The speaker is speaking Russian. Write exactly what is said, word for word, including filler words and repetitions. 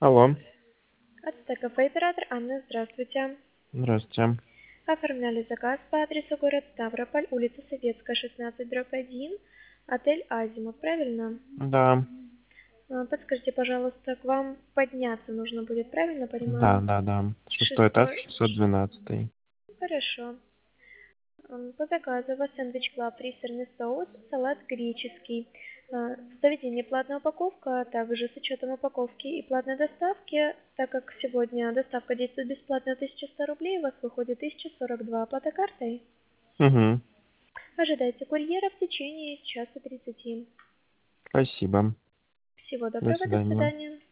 Алло. Ацтек кафе оператор Анна, здравствуйте. Здравствуйте. Оформляли заказ по адресу город Ставрополь, улица Советская, шестнадцать, дробь один, отель Азимут, правильно? Да. А, Подскажите, пожалуйста, к вам подняться нужно будет, правильно Да, понимаю? да, да. Шестой этаж, Шестой. шестьсот двенадцатый. Хорошо. М, По заказу у вас сэндвич клаб, три сырный соус, салат греческий. А, В заведении платная упаковка, а также с учетом упаковки и платной доставки, так как сегодня доставка действует бесплатно тысяча сто рублей, у вас выходит тысяча сорок два, оплата картой. Угу. Ожидайте курьера в течение часа тридцати. Спасибо. Всего До доброго, до свидания. свидания.